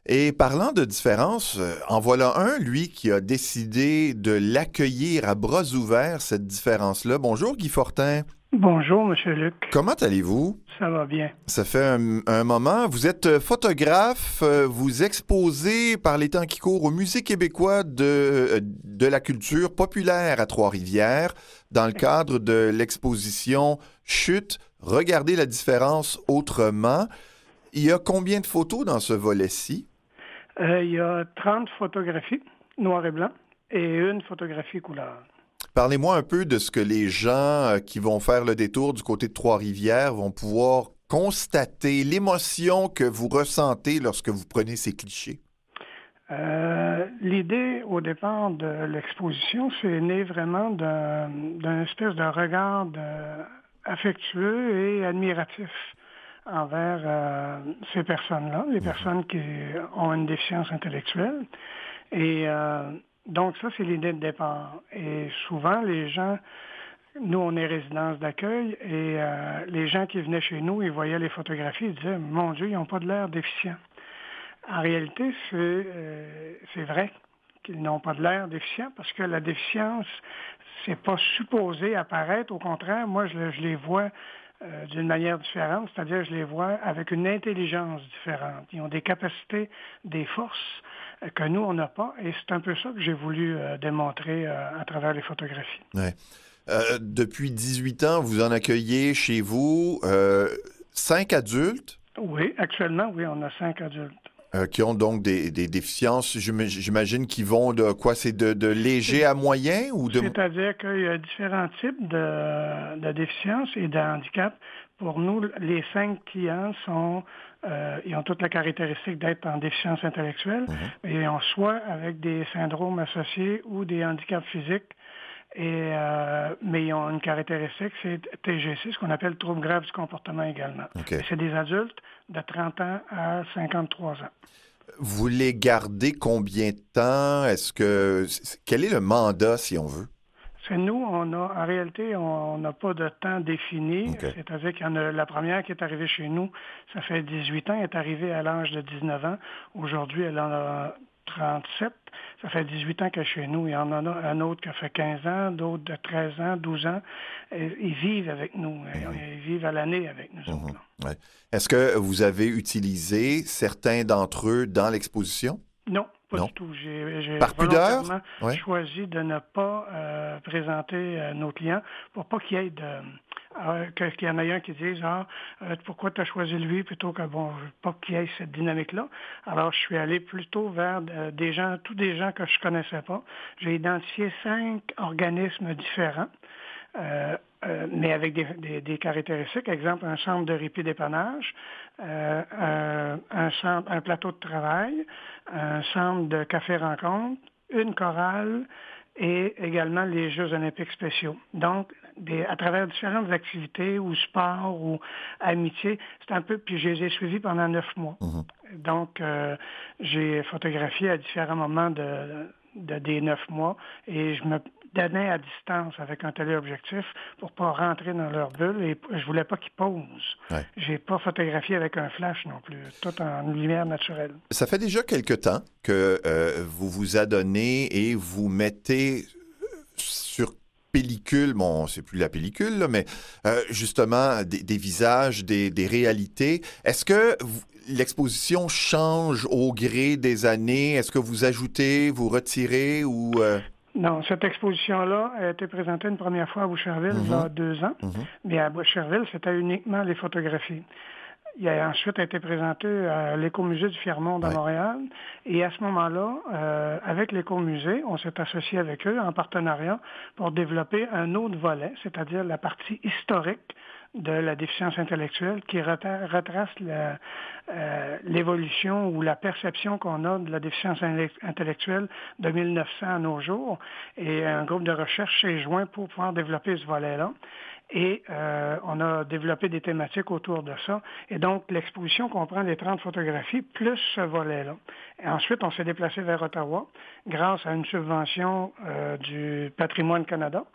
Et parlant de différence, en voilà un, lui, qui a décidé de l'accueillir à bras ouverts, cette différence-là. Bonjour, Guy Fortin. Bonjour, Monsieur Luc. Comment allez-vous? Ça va bien. Ça fait un moment. Vous êtes photographe, vous exposez par les temps qui courent au Musée québécois de la culture populaire à Trois-Rivières dans le cadre de l'exposition Chute, regardez la différence autrement. Il y a combien de photos dans ce volet-ci? Il y a 30 photographies, noir et blanc, et une photographie couleur. Parlez-moi un peu de ce que les gens qui vont faire le détour du côté de Trois-Rivières vont pouvoir constater, l'émotion que vous ressentez lorsque vous prenez ces clichés. L'idée, au départ de l'exposition, c'est né vraiment d'un espèce de regard affectueux et admiratif envers ces personnes-là, les personnes qui ont une déficience intellectuelle. Et donc ça, c'est l'idée de départ. Et souvent, les gens, nous, on est résidence d'accueil, et les gens qui venaient chez nous, ils voyaient les photographies, ils disaient, mon Dieu, ils n'ont pas de l'air déficients. En réalité, c'est vrai qu'ils n'ont pas de l'air déficient parce que la déficience, c'est pas supposé apparaître. Au contraire, moi, je les vois d'une manière différente, c'est-à-dire je les vois avec une intelligence différente. Ils ont des capacités, des forces que nous, on n'a pas, et c'est un peu ça que j'ai voulu démontrer à travers les photographies. Ouais. Depuis 18 ans, vous en accueillez chez vous 5 adultes? Oui, actuellement, oui, on a 5 adultes. Qui ont donc des déficiences, j'imagine, qui vont de quoi? C'est de léger à moyen ou de... C'est-à-dire qu'il y a différents types de déficiences et de handicaps. Pour nous, les 5 clients ils ont toute la caractéristique d'être en déficience intellectuelle, et ils ont soit avec des syndromes associés ou des handicaps physiques. Mais ils ont une caractéristique, c'est TGC, ce qu'on appelle trouble grave du comportement également. Okay. C'est des adultes de 30 ans à 53 ans. Vous les gardez combien de temps? Quel est le mandat, si on veut? C'est nous, en réalité, on n'a pas de temps défini. Okay. C'est-à-dire qu'il y en a la première qui est arrivée chez nous, ça fait 18 ans, elle est arrivée à l'âge de 19 ans. Aujourd'hui, elle en a 37. Ça fait 18 ans qu'elle est chez nous. Il y en a un autre qui a fait 15 ans, d'autres de 13 ans, 12 ans. Ils vivent avec nous. Ils vivent à l'année avec nous autres. Ouais. Est-ce que vous avez utilisé certains d'entre eux dans l'exposition? Non, pas Non. du tout. J'ai Par pudeur? volontairement choisi de ne pas présenter nos clients pour pas qu'il y ait qu'il y en ait un qui dise pourquoi tu as choisi lui plutôt que pas qu'il y ait cette dynamique-là. Alors je suis allé plutôt vers tous des gens que je connaissais pas. J'ai identifié 5 organismes différents. Mais avec des caractéristiques, exemple un centre de répit dépannage, un plateau de travail, un centre de café-rencontre, une chorale et également les Jeux olympiques spéciaux. Donc, à travers différentes activités ou sports ou amitié, c'est un peu, puis je les ai suivis pendant 9 mois. Donc, j'ai photographié à différents moments des 9 mois et je me donnais à distance avec un téléobjectif pour pas rentrer dans leur bulle et je voulais pas qu'ils posent. Ouais. J'ai pas photographié avec un flash non plus, tout en lumière naturelle. Ça fait déjà quelque temps que vous vous adonnez et vous mettez sur pellicule, bon, c'est plus la pellicule, là, mais justement des visages, des réalités. Est-ce que l'exposition change au gré des années? Est-ce que vous ajoutez, vous retirez ou... Non, cette exposition-là a été présentée une première fois à Boucherville il y a 2 ans, mais à Boucherville, c'était uniquement les photographies. Il a ensuite été présenté à l'Écomusée du Fier-Monde à Montréal. Et à ce moment-là, avec l'Écomusée, on s'est associé avec eux en partenariat pour développer un autre volet, c'est-à-dire la partie historique de la déficience intellectuelle qui retrace l'évolution ou la perception qu'on a de la déficience intellectuelle de 1900 à nos jours. Et un groupe de recherche s'est joint pour pouvoir développer ce volet-là. Et on a développé des thématiques autour de ça. Et donc, l'exposition comprend les 30 photographies plus ce volet-là. Et ensuite, on s'est déplacé vers Ottawa grâce à une subvention du Patrimoine Canada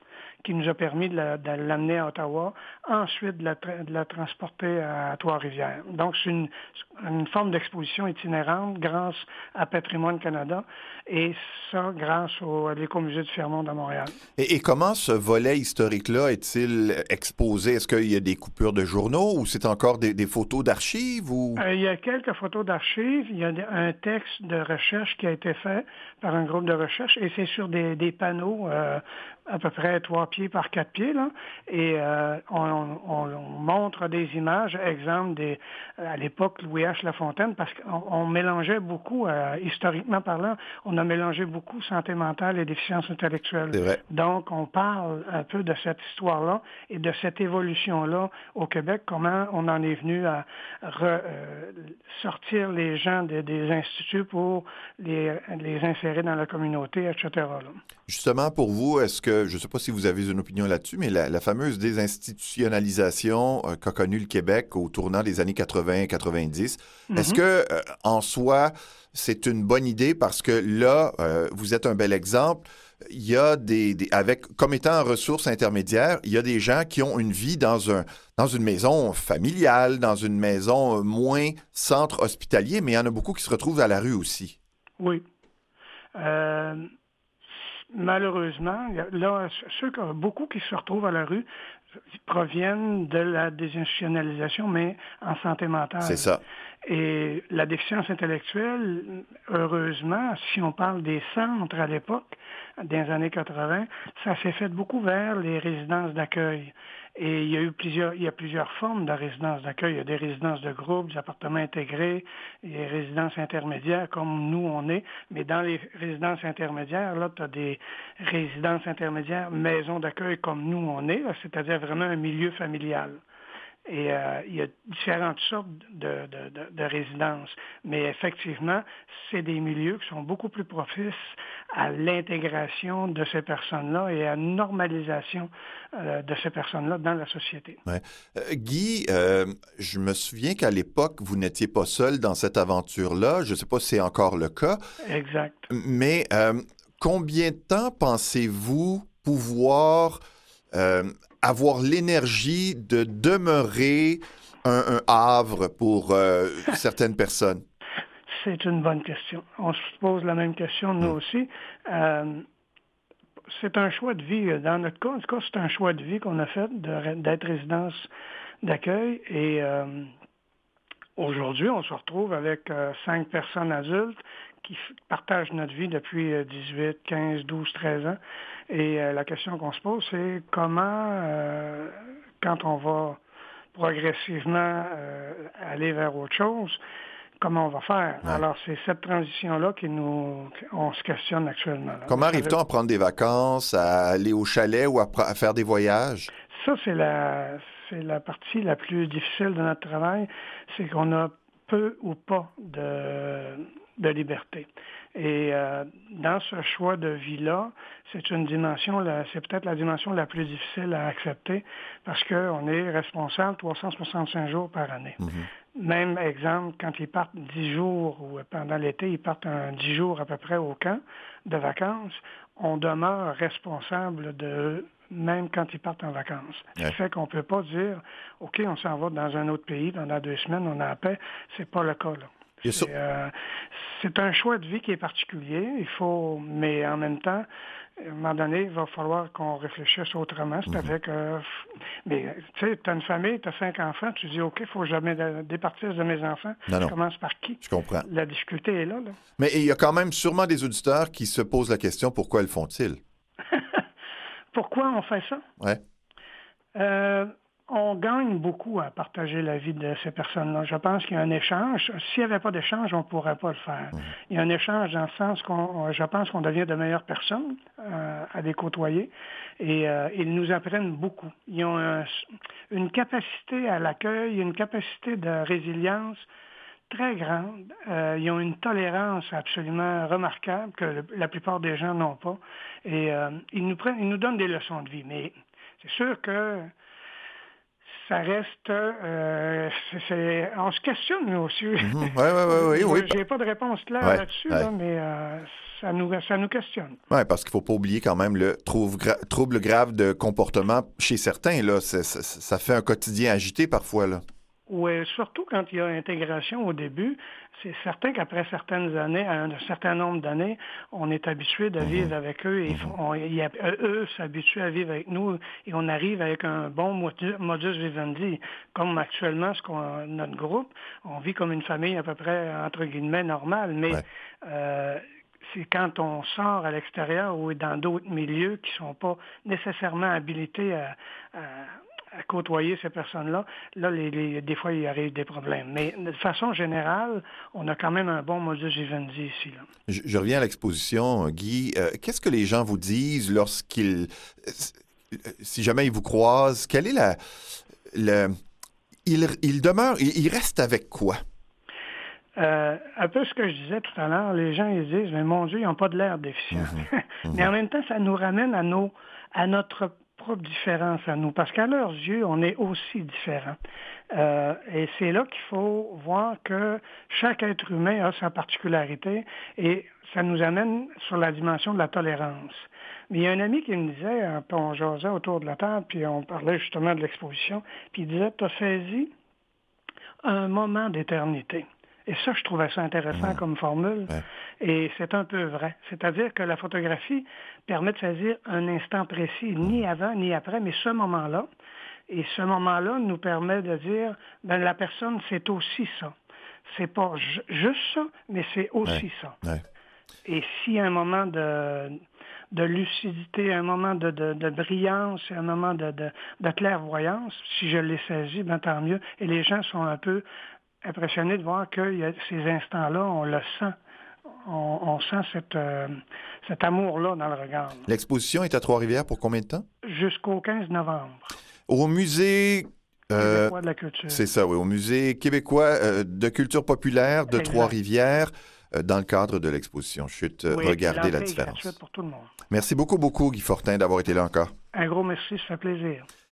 qui nous a permis de l'amener à Ottawa, ensuite de la transporter à Trois-Rivières. Donc, c'est une forme d'exposition itinérante grâce à Patrimoine Canada et ça grâce à l'Écomusée du Fermont à Montréal. Et comment ce volet historique-là est-il exposé? Est-ce qu'il y a des coupures de journaux ou c'est encore des photos d'archives? Ou... il y a quelques photos d'archives. Il y a un texte de recherche qui a été fait par un groupe de recherche et c'est sur des panneaux à peu près 3 pieds par 4 pieds. Là, et on montre des images, exemple à l'époque Louis H. Lafontaine, parce qu'on mélangeait beaucoup, historiquement parlant, on a mélangé beaucoup santé mentale et déficience intellectuelle. C'est vrai. Donc, on parle un peu de cette histoire-là et de cette évolution-là au Québec, comment on en est venu à sortir les gens des instituts pour les insérer dans la communauté, etc. Là. Justement, pour vous, est-ce que, je ne sais pas si vous avez une opinion là-dessus, mais la fameuse désinstitutionnalisation qu'a connue le Québec au tournant des années 80-90, est-ce que, en soi, c'est une bonne idée parce que là, vous êtes un bel exemple, il y a comme étant ressources intermédiaires, il y a des gens qui ont une vie dans une maison familiale, dans une maison moins centre hospitalier, mais il y en a beaucoup qui se retrouvent à la rue aussi. Oui. Malheureusement, là, beaucoup qui se retrouvent à la rue proviennent de la désinstitutionnalisation, mais en santé mentale. C'est ça. Et la déficience intellectuelle, heureusement, si on parle des centres à l'époque, dans les années 80, ça s'est fait beaucoup vers les résidences d'accueil. Et il y a plusieurs formes de résidences d'accueil. Il y a des résidences de groupe, des appartements intégrés, des résidences intermédiaires comme nous on est. Mais dans les résidences intermédiaires, là, tu as des résidences intermédiaires, maisons d'accueil comme nous on est, là, c'est-à-dire vraiment un milieu familial. Et il y a différentes sortes de résidences. Mais effectivement, c'est des milieux qui sont beaucoup plus propices à l'intégration de ces personnes-là et à une normalisation de ces personnes-là dans la société. Ouais. Guy, je me souviens qu'à l'époque, vous n'étiez pas seul dans cette aventure-là. Je ne sais pas si c'est encore le cas. Exact. Mais combien de temps pensez-vous pouvoir avoir l'énergie de demeurer un havre pour certaines personnes? C'est une bonne question. On se pose la même question, nous aussi. C'est un choix de vie. Dans notre cas, en tout cas, c'est un choix de vie qu'on a fait d'être résidence d'accueil. Et aujourd'hui, on se retrouve avec 5 personnes adultes qui partagent notre vie depuis 18, 15, 12, 13 ans. Et la question qu'on se pose, c'est comment, quand on va progressivement aller vers autre chose, comment on va faire. Ouais. Alors, c'est cette transition-là on se questionne actuellement. Là. Comment arrive-t-on à prendre des vacances, à aller au chalet ou à faire des voyages? Ça, c'est la partie la plus difficile de notre travail, c'est qu'on a peu ou pas de liberté. Et dans ce choix de vie-là, c'est peut-être la dimension la plus difficile à accepter parce qu'on est responsable 365 jours par année. Mm-hmm. Même exemple, quand ils partent 10 jours ou pendant l'été, ils partent 10 jours à peu près au camp de vacances, on demeure responsable de même quand ils partent en vacances. Ce qui fait qu'on ne peut pas dire, OK, on s'en va dans un autre pays pendant 2 semaines, on a la paix. C'est pas le cas, là. C'est un choix de vie qui est particulier. Mais en même temps, à un moment donné, il va falloir qu'on réfléchisse autrement. C'est avec... mais tu sais, tu as une famille, tu as 5 enfants, tu dis, OK, il ne faut jamais départir de mes enfants. Non. Je commence par qui? Je comprends. La difficulté est là. Mais il y a quand même sûrement des auditeurs qui se posent la question, pourquoi le font-ils? Pourquoi on fait ça? Ouais. On gagne beaucoup à partager la vie de ces personnes-là. Je pense qu'il y a un échange. S'il n'y avait pas d'échange, on ne pourrait pas le faire. Il y a un échange dans le sens je pense qu'on devient de meilleures personnes à les côtoyer et ils nous apprennent beaucoup. Ils ont une capacité à l'accueil, une capacité de résilience très grande. Ils ont une tolérance absolument remarquable que la plupart des gens n'ont pas. Et ils nous donnent des leçons de vie. Mais c'est sûr que ça reste... on se questionne, nous aussi. Oui. J'ai pas de réponse claire là-dessus, là, mais ça nous questionne. Oui, parce qu'il ne faut pas oublier quand même le trouble grave de comportement chez certains. Là. Ça fait un quotidien agité parfois. Là. Oui, surtout quand il y a intégration au début, c'est certain qu'après certaines années, un certain nombre d'années, on est habitué de vivre avec eux et eux s'habituent à vivre avec nous et on arrive avec un bon modus vivendi. Comme actuellement, notre groupe, on vit comme une famille à peu près, entre guillemets, normale, mais c'est quand on sort à l'extérieur ou dans d'autres milieux qui ne sont pas nécessairement habilités à côtoyer ces personnes-là, des fois, il arrive des problèmes. Mais de façon générale, on a quand même un bon modus vivendi ici. Là. Je reviens à l'exposition, Guy. Qu'est-ce que les gens vous disent si jamais ils vous croisent? Quelle est il reste avec quoi? Un peu ce que je disais tout à l'heure, les gens ils disent, mais mon Dieu, ils n'ont pas de l'air déficient. Mais en même temps, ça nous ramène à notre propre différence à nous, parce qu'à leurs yeux, on est aussi différents. Et c'est là qu'il faut voir que chaque être humain a sa particularité et ça nous amène sur la dimension de la tolérance. Mais il y a un ami qui me disait, on jasait autour de la table, puis on parlait justement de l'exposition, puis il disait, tu as saisi un moment d'éternité. Et ça, je trouvais ça intéressant comme formule. Ouais. Et c'est un peu vrai. C'est-à-dire que la photographie permet de saisir un instant précis, ni avant ni après, mais ce moment-là. Et ce moment-là nous permet de dire, la personne, c'est aussi ça. C'est pas juste ça, mais c'est aussi ça. Ouais. Et s'il y a un moment de lucidité, un moment de brillance, un moment de clairvoyance, si je l'ai saisi, tant mieux. Et les gens sont un peu impressionné de voir qu'il y a ces instants-là, on le sent. On sent cet amour-là dans le regard. Là. L'exposition est à Trois-Rivières pour combien de temps? Jusqu'au 15 novembre. Au musée... québécois de la culture. C'est ça, oui. Au musée québécois de culture populaire de Trois-Rivières, dans le cadre de l'exposition Chute. Regardez la différence. Pour tout le monde. Merci beaucoup, Guy Fortin, d'avoir été là encore. Un gros merci, ça fait plaisir.